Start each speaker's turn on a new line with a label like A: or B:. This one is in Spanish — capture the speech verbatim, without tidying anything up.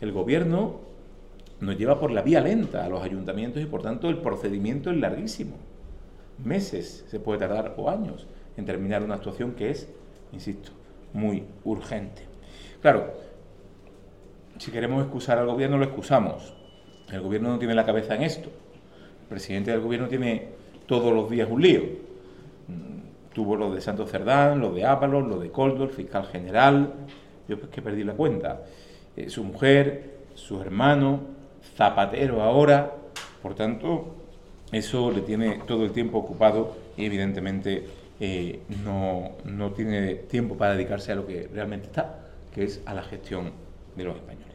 A: el Gobierno nos lleva por la vía lenta a los ayuntamientos y, por tanto, el procedimiento es larguísimo. Meses se puede tardar, o años, en terminar una actuación que es, insisto, muy urgente. Claro, si queremos excusar al Gobierno, lo excusamos. El Gobierno no tiene la cabeza en esto. El presidente del Gobierno tiene todos los días un lío. Tuvo lo de Santos Cerdán, lo de Ábalos, lo de Koldo, el fiscal general. Yo pues que perdí la cuenta. Eh, su mujer, su hermano, Zapatero ahora. Por tanto, eso le tiene todo el tiempo ocupado y evidentemente eh, no, no tiene tiempo para dedicarse a lo que realmente está, que es a la gestión de los españoles.